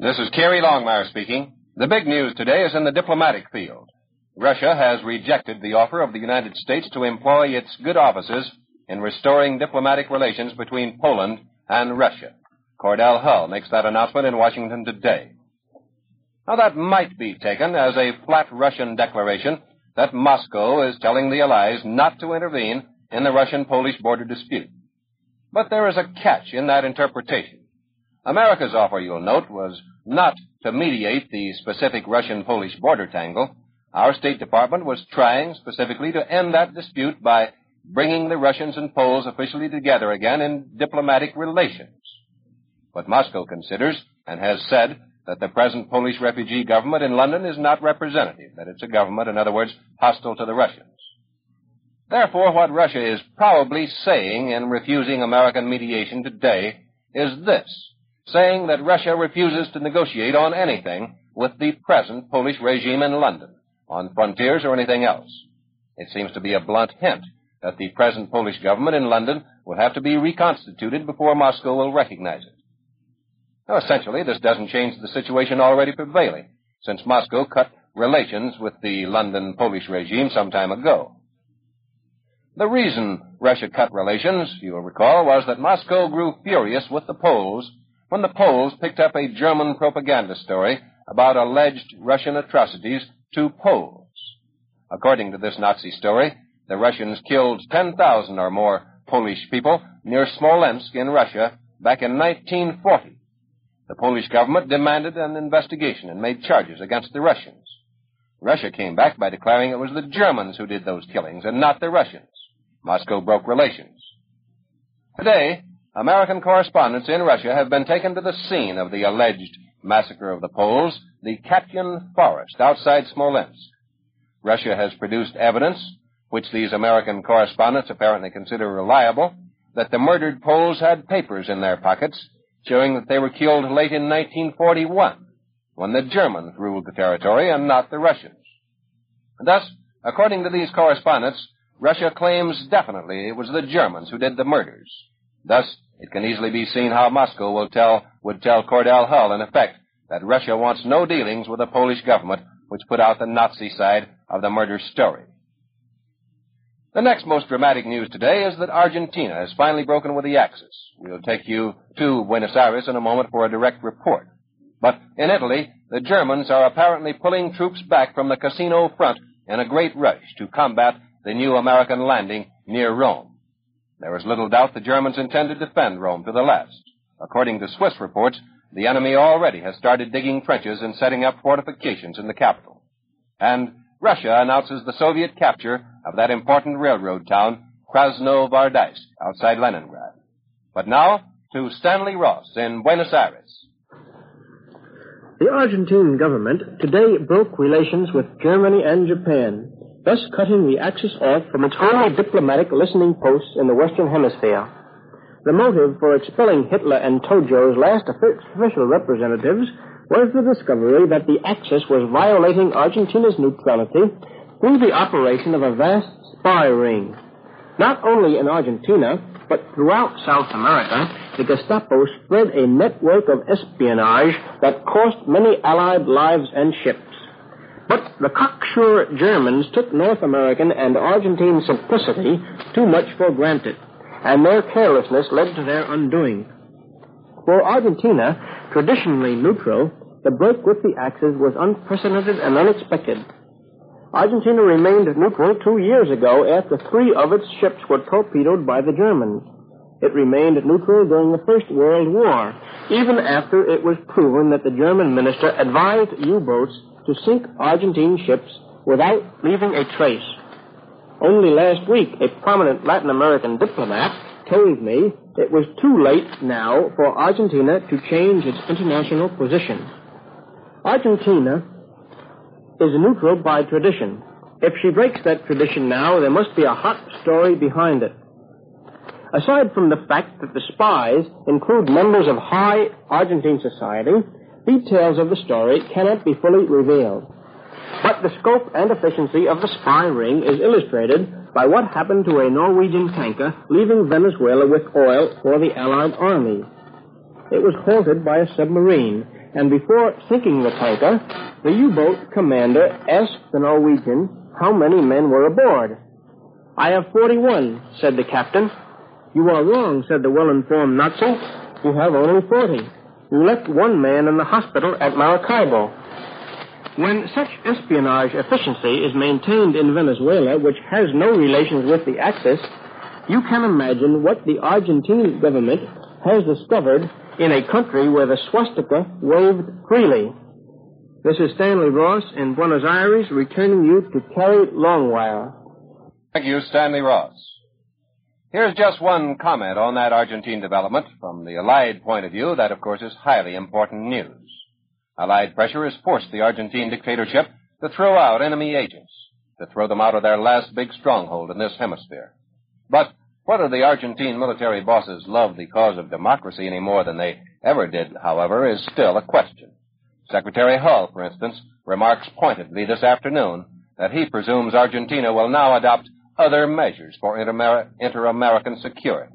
This is Kerry Longmire speaking. The big news today is in the diplomatic field. Russia has rejected the offer of the United States to employ its good offices in restoring diplomatic relations between Poland and Russia. Cordell Hull makes that announcement in Washington today. Now, that might be taken as a flat Russian declaration that Moscow is telling the Allies not to intervene in the Russian-Polish border dispute. But there is a catch in that interpretation. America's offer, you'll note, was not to mediate the specific Russian-Polish border tangle. Our State Department was trying specifically to end that dispute by bringing the Russians and Poles officially together again in diplomatic relations. But Moscow considers and has said that the present Polish refugee government in London is not representative, that it's a government, in other words, hostile to the Russians. Therefore, what Russia is probably saying in refusing American mediation today is this, saying that Russia refuses to negotiate on anything with the present Polish regime in London, on frontiers or anything else. It seems to be a blunt hint that the present Polish government in London will have to be reconstituted before Moscow will recognize it. Now, essentially, this doesn't change the situation already prevailing, since Moscow cut relations with the London Polish regime some time ago. The reason Russia cut relations, you'll recall, was that Moscow grew furious with the Poles when the Poles picked up a German propaganda story about alleged Russian atrocities to Poles. According to this Nazi story, the Russians killed 10,000 or more Polish people near Smolensk in Russia back in 1940. The Polish government demanded an investigation and made charges against the Russians. Russia came back by declaring it was the Germans who did those killings and not the Russians. Moscow broke relations. Today, American correspondents in Russia have been taken to the scene of the alleged massacre of the Poles, the Katyn Forest outside Smolensk. Russia has produced evidence, which these American correspondents apparently consider reliable, that the murdered Poles had papers in their pockets showing that they were killed late in 1941, when the Germans ruled the territory and not the Russians. Thus, according to these correspondents, Russia claims definitely it was the Germans who did the murders. Thus, it can easily be seen how Moscow would tell Cordell Hull, in effect, that Russia wants no dealings with the Polish government, which put out the Nazi side of the murder story. The next most dramatic news today is that Argentina has finally broken with the Axis. We'll take you to Buenos Aires in a moment for a direct report. But in Italy, the Germans are apparently pulling troops back from the Cassino front in a great rush to combat the new American landing near Rome. There is little doubt the Germans intend to defend Rome to the last. According to Swiss reports, the enemy already has started digging trenches and setting up fortifications in the capital. And Russia announces the Soviet capture of that important railroad town, Krasnoyarsk, outside Leningrad. But now, to Stanley Ross in Buenos Aires. The Argentine government today broke relations with Germany and Japan, thus cutting the Axis off from its only diplomatic listening posts in the Western Hemisphere. The motive for expelling Hitler and Tojo's last official representatives was the discovery that the Axis was violating Argentina's neutrality through the operation of a vast spy ring. Not only in Argentina, but throughout South America, the Gestapo spread a network of espionage that cost many Allied lives and ships. But the cocksure Germans took North American and Argentine simplicity too much for granted, and their carelessness led to their undoing. For Argentina, traditionally neutral, the break with the Axis was unprecedented and unexpected. Argentina remained neutral 2 years ago after 3 of its ships were torpedoed by the Germans. It remained neutral during the First World War, even after it was proven that the German minister advised U-boats to sink Argentine ships without leaving a trace. Only last week, a prominent Latin American diplomat told me it was too late now for Argentina to change its international position. Argentina is neutral by tradition. If she breaks that tradition now, there must be a hot story behind it. Aside from the fact that the spies include members of high Argentine society, details of the story cannot be fully revealed. But the scope and efficiency of the spy ring is illustrated by what happened to a Norwegian tanker leaving Venezuela with oil for the Allied army. It was halted by a submarine, and before sinking the tanker, the U-boat commander asked the Norwegian how many men were aboard. "I have 41, said the captain. "You are wrong," said the well-informed Nazi. "You have only 40. You left one man in the hospital at Maracaibo." When such espionage efficiency is maintained in Venezuela, which has no relations with the Axis, you can imagine what the Argentine government has discovered in a country where the swastika waved freely. This is Stanley Ross in Buenos Aires, returning you to Terry Longwire. Thank you, Stanley Ross. Here's just one comment on that Argentine development. From the Allied point of view, that, of course, is highly important news. Allied pressure has forced the Argentine dictatorship to throw out enemy agents, to throw them out of their last big stronghold in this hemisphere. But whether the Argentine military bosses love the cause of democracy any more than they ever did, however, is still a question. Secretary Hull, for instance, remarks pointedly this afternoon that he presumes Argentina will now adopt other measures for inter-American security.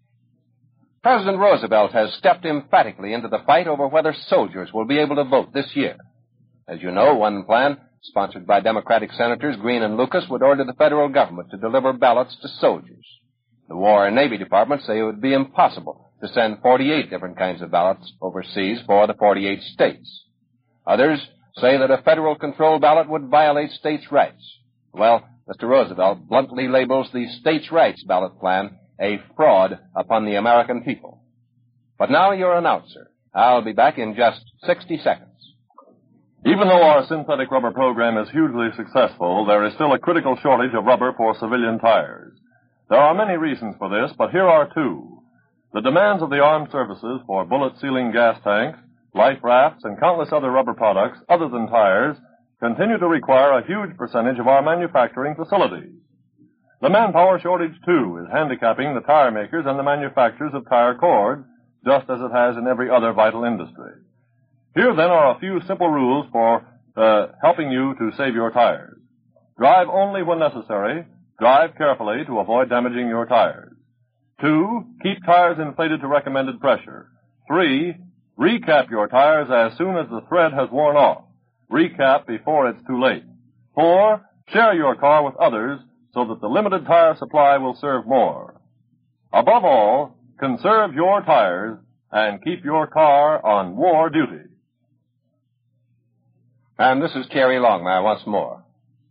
President Roosevelt has stepped emphatically into the fight over whether soldiers will be able to vote this year. As you know, one plan, sponsored by Democratic Senators Green and Lucas, would order the federal government to deliver ballots to soldiers. The War and Navy departments say it would be impossible to send 48 different kinds of ballots overseas for the 48 states. Others say that a federal control ballot would violate states' rights. Well, Mr. Roosevelt bluntly labels the states' rights ballot plan a fraud upon the American people. But now your announcer. I'll be back in just 60 seconds. Even though our synthetic rubber program is hugely successful, there is still a critical shortage of rubber for civilian tires. There are many reasons for this, but here are two. The demands of the armed services for bullet-sealing gas tanks, life rafts, and countless other rubber products other than tires continue to require a huge percentage of our manufacturing facilities. The manpower shortage, too, is handicapping the tire makers and the manufacturers of tire cords, just as it has in every other vital industry. Here, then, are a few simple rules for helping you to save your tires. Drive only when necessary. Drive carefully to avoid damaging your tires. 2, keep tires inflated to recommended pressure. 3, recap your tires as soon as the thread has worn off. Recap before it's too late. 4, share your car with others so that the limited tire supply will serve more. Above all, conserve your tires and keep your car on war duty. And this is Terry Longmire once more.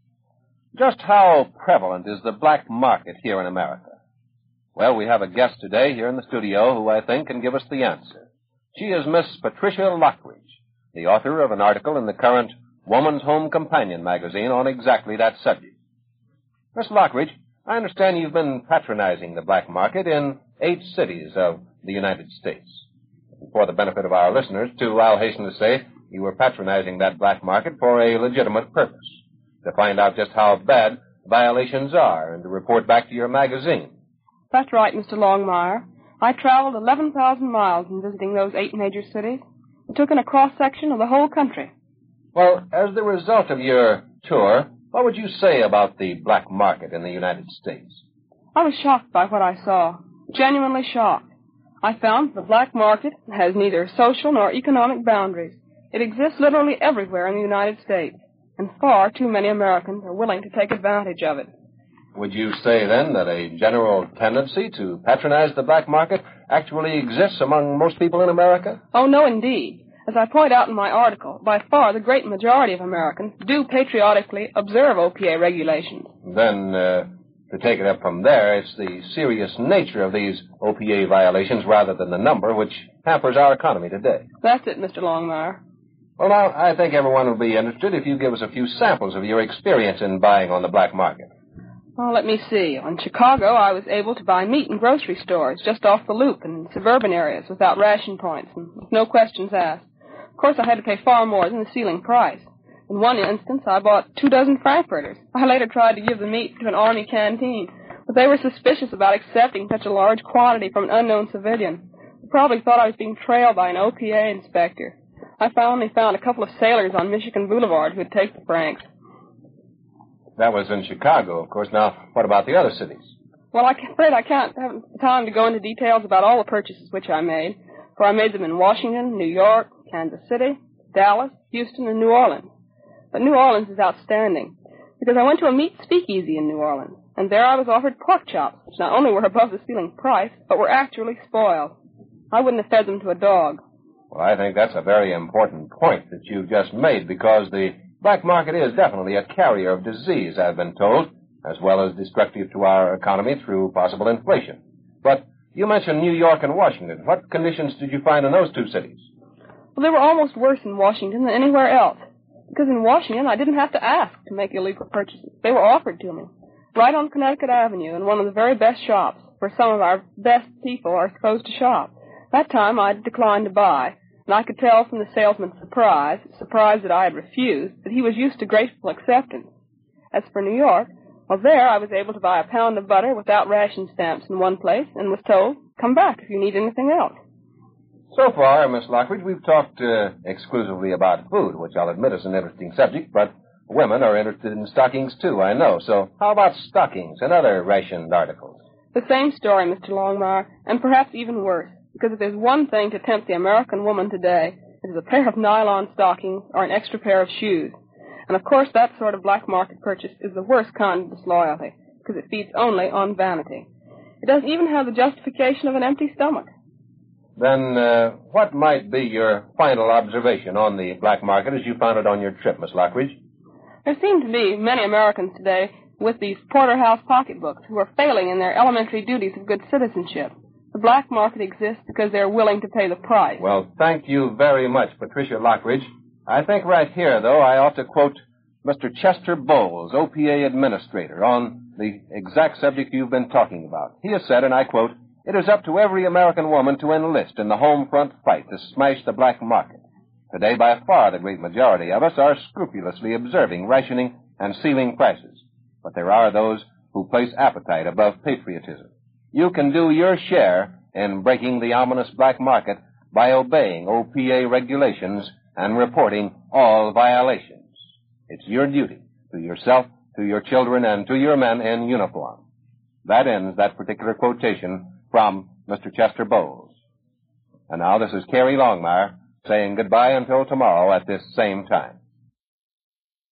Just how prevalent is the black market here in America? Well, we have a guest today here in the studio who I think can give us the answer. She is Miss Patricia Lockridge, the author of an article in the current Woman's Home Companion magazine on exactly that subject. Miss Lockridge, I understand you've been patronizing the black market in 8 cities of the United States. For the benefit of our listeners, too, I'll hasten to say you were patronizing that black market for a legitimate purpose, to find out just how bad violations are and to report back to your magazine. That's right, Mr. Longmire. I traveled 11,000 miles in visiting those 8 major cities. I took in a cross-section of the whole country. Well, as the result of your tour, what would you say about the black market in the United States? I was shocked by what I saw. Genuinely shocked. I found the black market has neither social nor economic boundaries. It exists literally everywhere in the United States, and far too many Americans are willing to take advantage of it. Would you say, then, that a general tendency to patronize the black market actually exists among most people in America? Oh, no, indeed. As I point out in my article, by far the great majority of Americans do patriotically observe OPA regulations. Then, to take it up from there, it's the serious nature of these OPA violations rather than the number which hampers our economy today. That's it, Mr. Longmire. Well, now, I think everyone will be interested if you give us a few samples of your experience in buying on the black market. Well, let me see. In Chicago, I was able to buy meat in grocery stores just off the loop in suburban areas without ration points and with no questions asked. Of course, I had to pay far more than the ceiling price. In one instance, I bought 2 dozen frankfurters. I later tried to give the meat to an army canteen, but they were suspicious about accepting such a large quantity from an unknown civilian. They probably thought I was being trailed by an OPA inspector. I finally found a couple of sailors on Michigan Boulevard who would take the francs. That was in Chicago, of course. Now, what about the other cities? Well, I'm afraid I can't have time to go into details about all the purchases which I made, for I made them in Washington, New York, Kansas City, Dallas, Houston, and New Orleans. But New Orleans is outstanding, because I went to a meat speakeasy in New Orleans, and there I was offered pork chops, which not only were above the ceiling price, but were actually spoiled. I wouldn't have fed them to a dog. Well, I think that's a very important point that you just made, because the black market is definitely a carrier of disease, I've been told, as well as destructive to our economy through possible inflation. But you mentioned New York and Washington. What conditions did you find in those two cities? Well, they were almost worse in Washington than anywhere else, because in Washington I didn't have to ask to make illegal purchases. They were offered to me, right on Connecticut Avenue in one of the very best shops where some of our best people are supposed to shop. That time I declined to buy, and I could tell from the salesman's surprise that I had refused, that he was used to grateful acceptance. As for New York, well, there I was able to buy a pound of butter without ration stamps in one place and was told, come back if you need anything else. So far, Miss Lockridge, we've talked exclusively about food, which I'll admit is an interesting subject, but women are interested in stockings, too, I know. So how about stockings and other rationed articles? The same story, Mr. Longmire, and perhaps even worse, because if there's one thing to tempt the American woman today, it is a pair of nylon stockings or an extra pair of shoes. And, of course, that sort of black market purchase is the worst kind of disloyalty, because it feeds only on vanity. It doesn't even have the justification of an empty stomach. Then what might be your final observation on the black market as you found it on your trip, Miss Lockridge? There seem to be many Americans today with these porterhouse pocketbooks who are failing in their elementary duties of good citizenship. The black market exists because they're willing to pay the price. Well, thank you very much, Patricia Lockridge. I think right here, though, I ought to quote Mr. Chester Bowles, OPA administrator, on the exact subject you've been talking about. He has said, and I quote, "It is up to every American woman to enlist in the home front fight to smash the black market. Today, by far, the great majority of us are scrupulously observing rationing and ceiling prices. But there are those who place appetite above patriotism. You can do your share in breaking the ominous black market by obeying OPA regulations and reporting all violations. It's your duty to yourself, to your children, and to your men in uniform." That ends that particular quotation from Mr. Chester Bowles. And now this is Cary Longmire saying goodbye until tomorrow at this same time.